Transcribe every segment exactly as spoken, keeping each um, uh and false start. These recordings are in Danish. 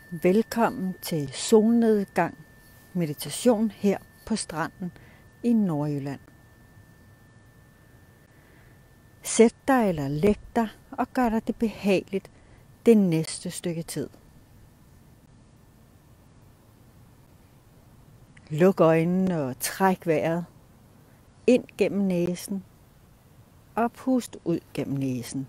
Velkommen til solnedgang meditation her på stranden i Nordjylland. Sæt dig eller læg dig og gør dig det behageligt det næste stykke tid. Luk øjnene og træk vejret ind gennem næsen og pust ud gennem næsen.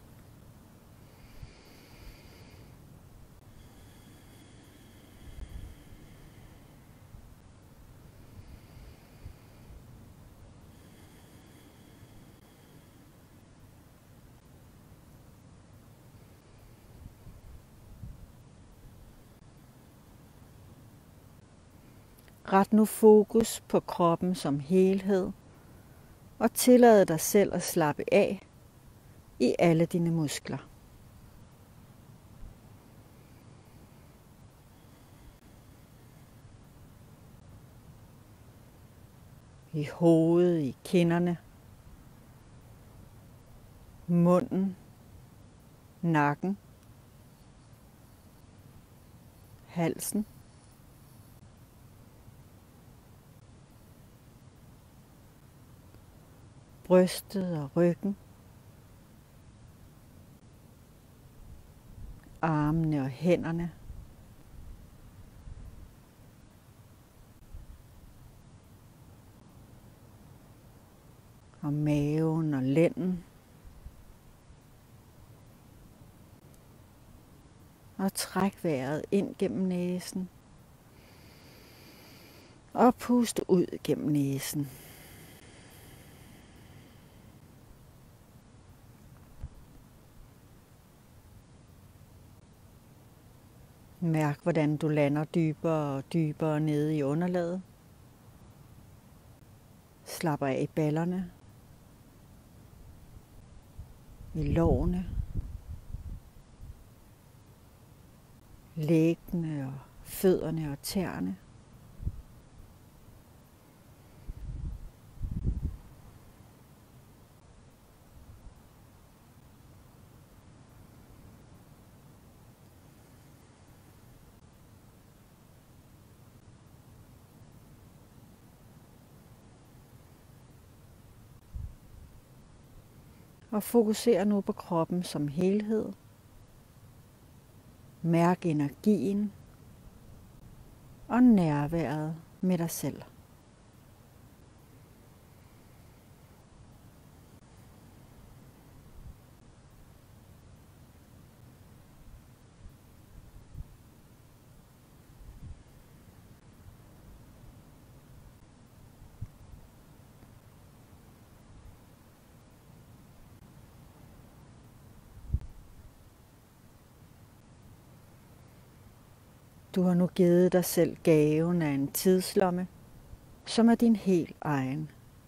Ret nu fokus på kroppen som helhed, og tillad dig selv at slappe af i alle dine muskler. I hovedet, i kinderne, munden, nakken, halsen, brystet og ryggen, armene og hænderne, og maven og lænden, og træk vejret ind gennem næsen, og pust ud gennem næsen. Mærk, hvordan du lander dybere og dybere nede i underlaget. Slapper af i ballerne, i lårene, læggene og fødderne og tæerne. Og fokuser nu på kroppen som helhed. Mærk energien og nærværet med dig selv. Du har nu givet dig selv gaven af en tidslomme, som er din helt egen.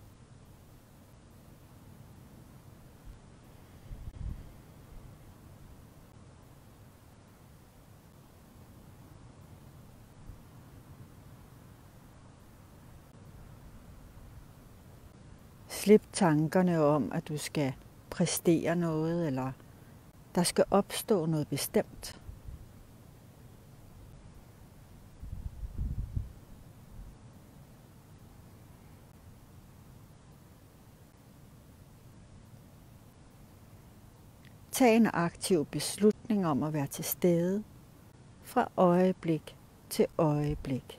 Slip tankerne om, at du skal præstere noget, eller der skal opstå noget bestemt. Tag en aktiv beslutning om at være til stede fra øjeblik til øjeblik.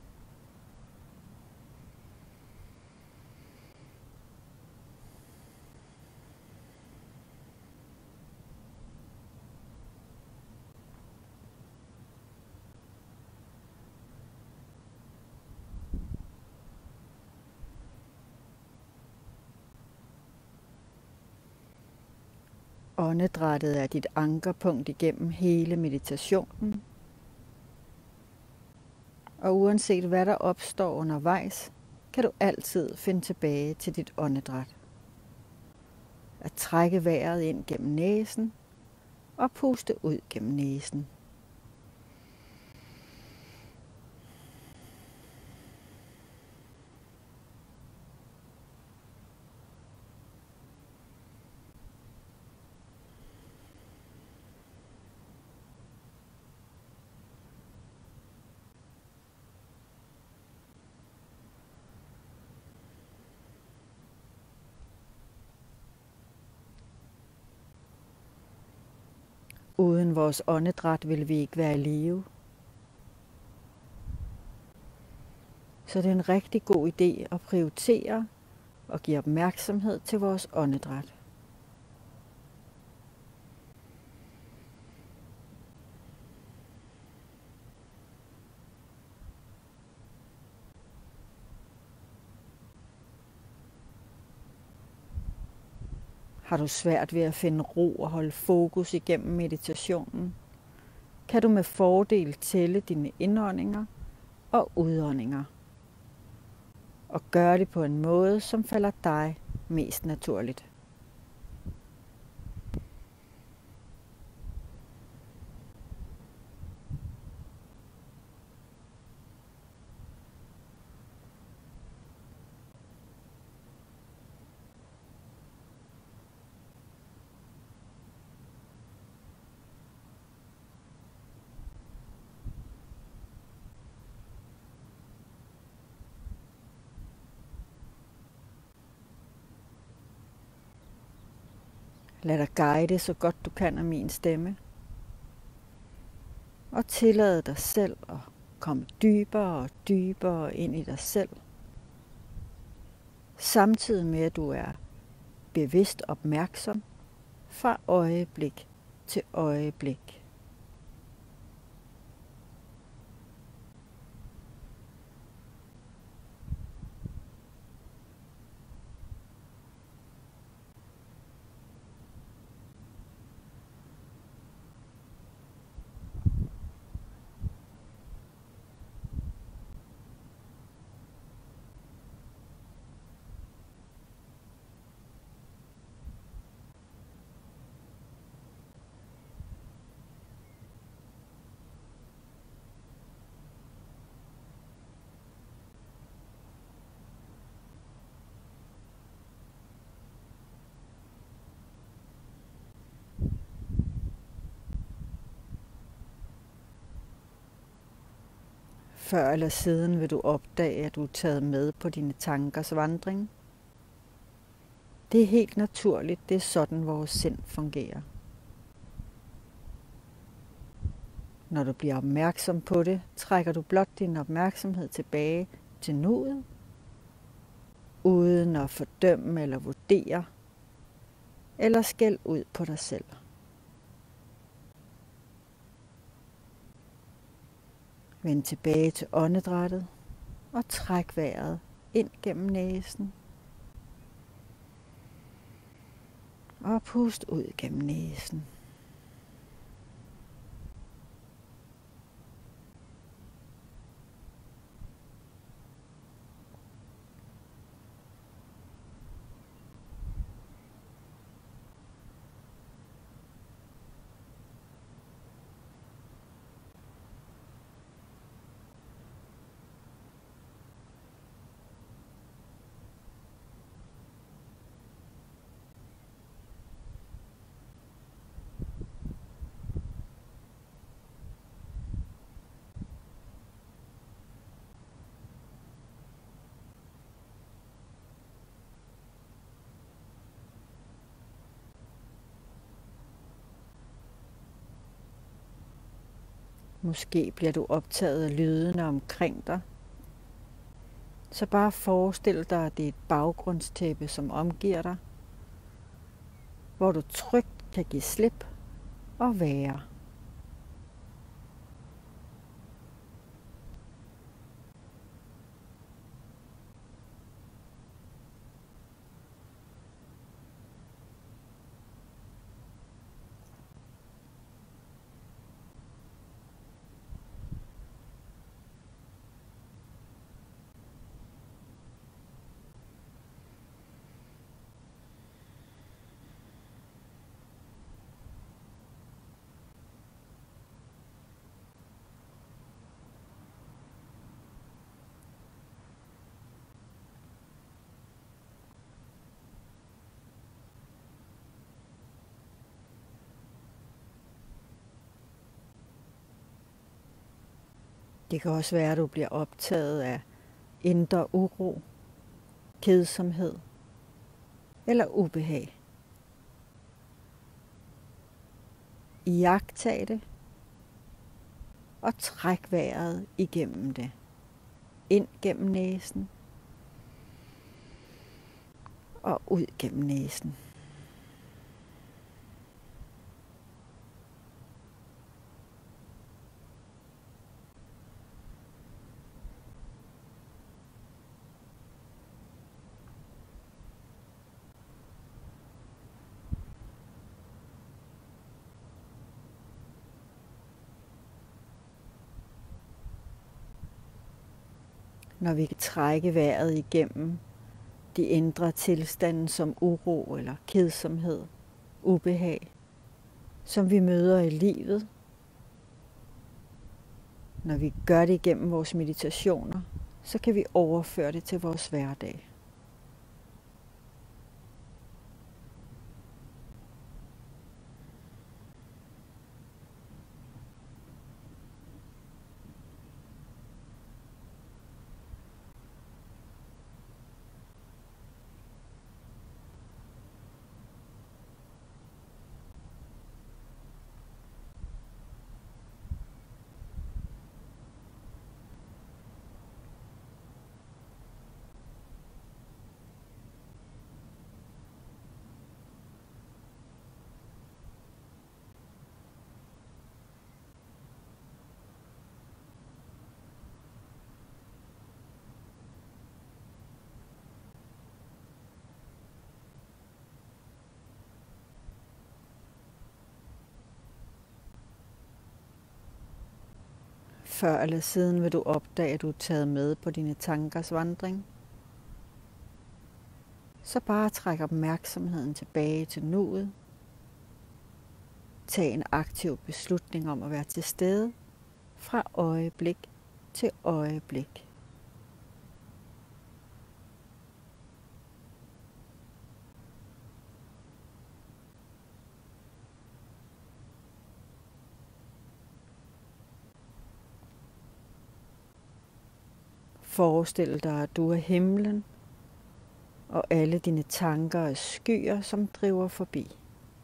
Åndedrættet er dit ankerpunkt igennem hele meditationen. Og uanset hvad der opstår undervejs, kan du altid finde tilbage til dit åndedræt. At trække vejret ind gennem næsen og puste ud gennem næsen. Uden vores åndedræt ville vi ikke være i live. Så det er en rigtig god idé at prioritere og give opmærksomhed til vores åndedræt. Har du svært ved at finde ro og holde fokus igennem meditationen, kan du med fordel tælle dine indåndinger og udåndinger. Og gøre det på en måde, som falder dig mest naturligt. Lad dig guide så godt du kan af min stemme. Og tillade dig selv at komme dybere og dybere ind i dig selv. Samtidig med at du er bevidst opmærksom fra øjeblik til øjeblik. Før eller siden vil du opdage, at du er taget med på dine tankers vandring. Det er helt naturligt, det er sådan vores sind fungerer. Når du bliver opmærksom på det, trækker du blot din opmærksomhed tilbage til nuet, uden at fordømme eller vurdere, eller skælde ud på dig selv. Vend tilbage til åndedrættet og træk vejret ind gennem næsen. Og pust ud gennem næsen. Måske bliver du optaget af lydene omkring dig. Så bare forestil dig, at det er et baggrundstæppe, som omgiver dig, hvor du trygt kan give slip og være. Det kan også være, at du bliver optaget af indre uro, kedsomhed eller ubehag. Iagttag det, og træk vejret igennem det. Ind gennem næsen, og ud gennem næsen. Når vi kan trække vejret igennem de indre tilstande som uro eller kedsomhed, ubehag, som vi møder i livet. Når vi gør det igennem vores meditationer, så kan vi overføre det til vores hverdag. Før eller siden vil du opdage, at du er taget med på dine tankers vandring. Så bare træk opmærksomheden tilbage til nuet. Tag en aktiv beslutning om at være til stede fra øjeblik til øjeblik. Forestil dig, at du er himlen, og alle dine tanker er skyer, som driver forbi.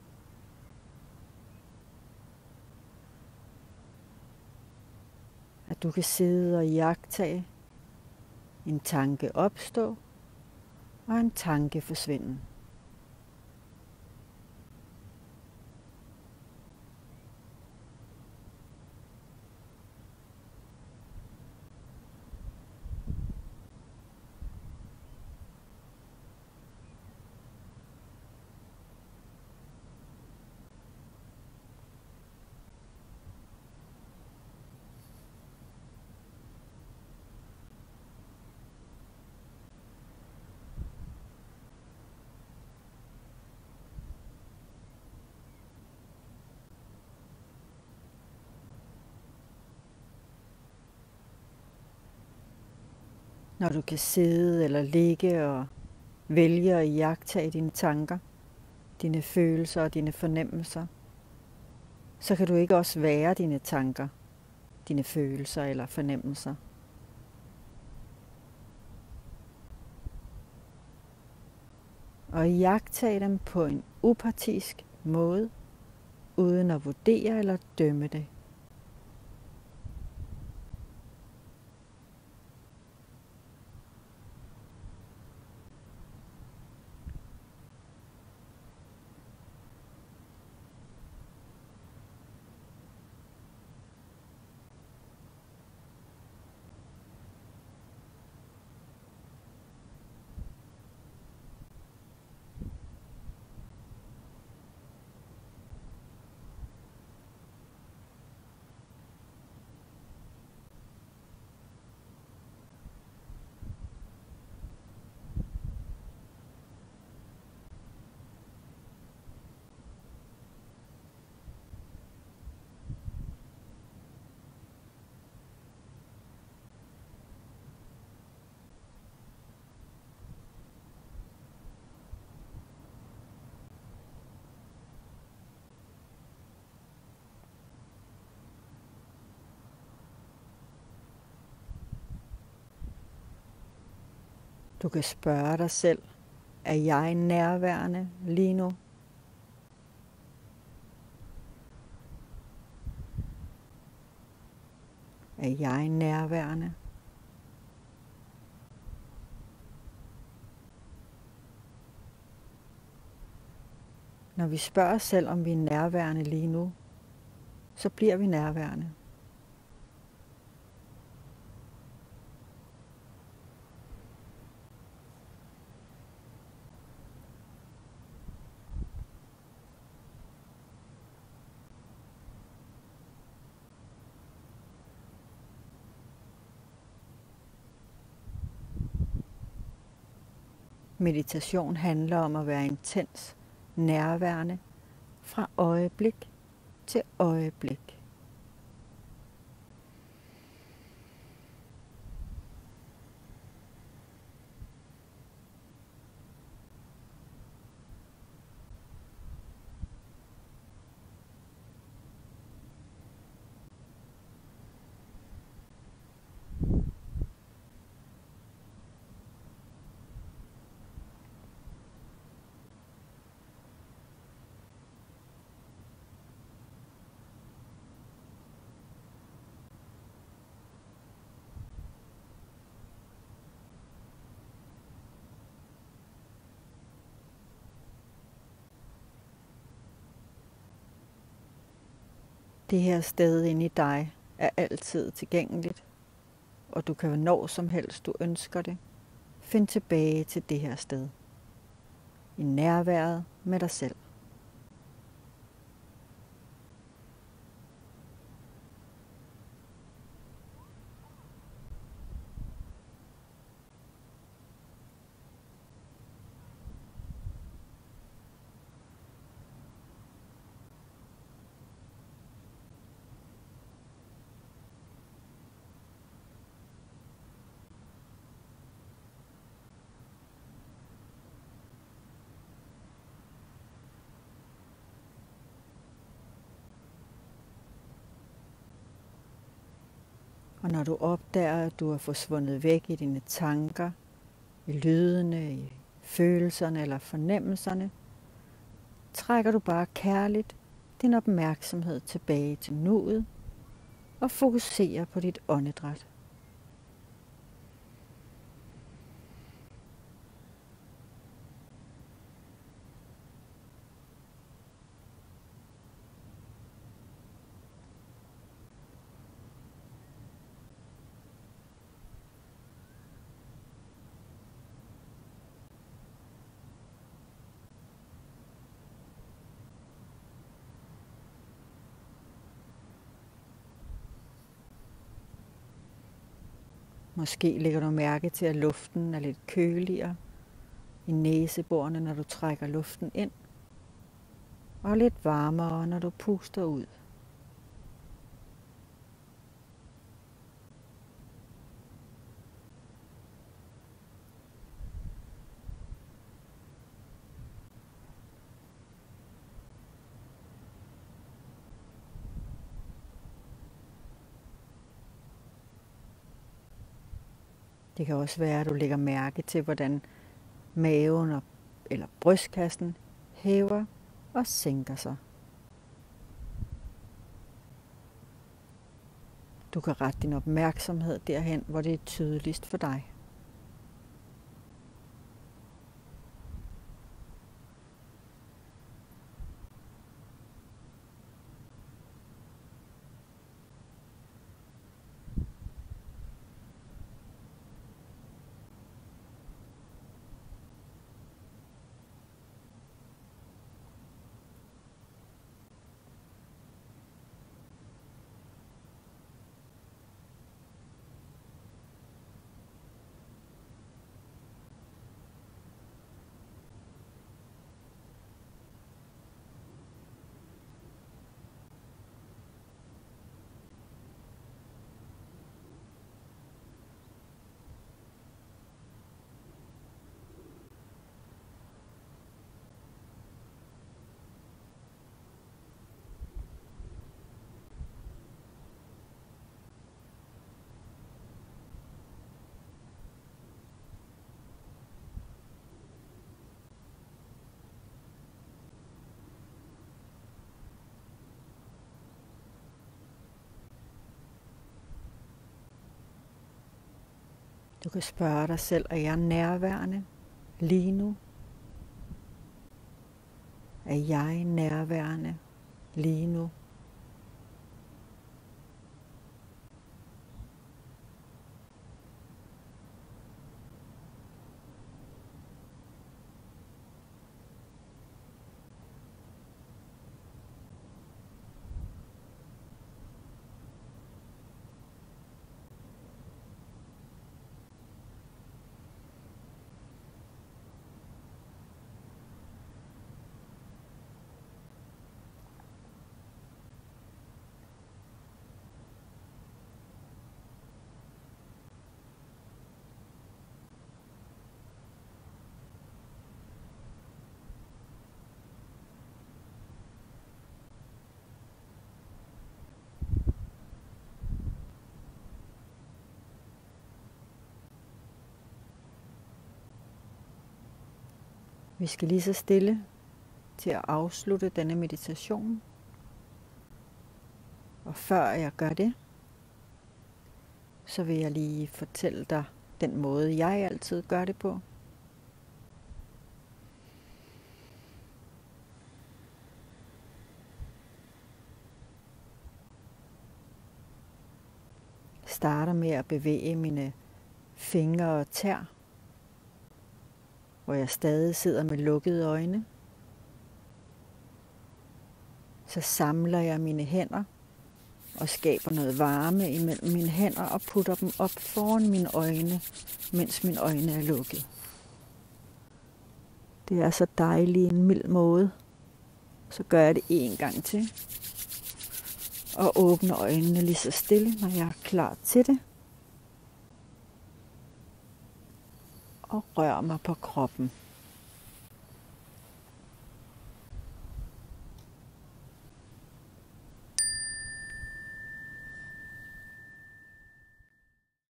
At du kan sidde og iagttage en tanke opstå og en tanke forsvinde. Når du kan sidde eller ligge og vælge at iagttage dine tanker, dine følelser og dine fornemmelser, så kan du ikke også være dine tanker, dine følelser eller fornemmelser. Og iagttage dem på en upartisk måde, uden at vurdere eller dømme det. Du kan spørge dig selv, er jeg nærværende lige nu? Er jeg nærværende? Når vi spørger os selv, om vi er nærværende lige nu, så bliver vi nærværende. Meditation handler om at være intens, nærværende fra øjeblik til øjeblik. Det her sted inde i dig er altid tilgængeligt, og du kan når som helst du ønsker det, finde tilbage til det her sted. I nærværet med dig selv. Og når du opdager, at du er forsvundet væk i dine tanker, i lydene, i følelserne eller fornemmelserne, trækker du bare kærligt din opmærksomhed tilbage til nuet og fokuserer på dit åndedræt. Måske lægger du mærke til, at luften er lidt køligere i næseborene, når du trækker luften ind, og lidt varmere, når du puster ud. Det kan også være, at du lægger mærke til, hvordan maven eller brystkassen hæver og sænker sig. Du kan rette din opmærksomhed derhen, hvor det er tydeligst for dig. Du kan spørge dig selv, er jeg nærværende lige nu? Er jeg nærværende lige nu? Vi skal lige så stille til at afslutte denne meditation. Og før jeg gør det, så vil jeg lige fortælle dig den måde, jeg altid gør det på. Jeg starter med at bevæge mine fingre og tær, hvor jeg stadig sidder med lukkede øjne. Så samler jeg mine hænder og skaber noget varme imellem mine hænder og putter dem op foran mine øjne, mens mine øjne er lukket. Det er så dejligt en mild måde. Så gør jeg det en gang til. Og åbner øjnene lige så stille, når jeg er klar til det. Og rør mig på kroppen.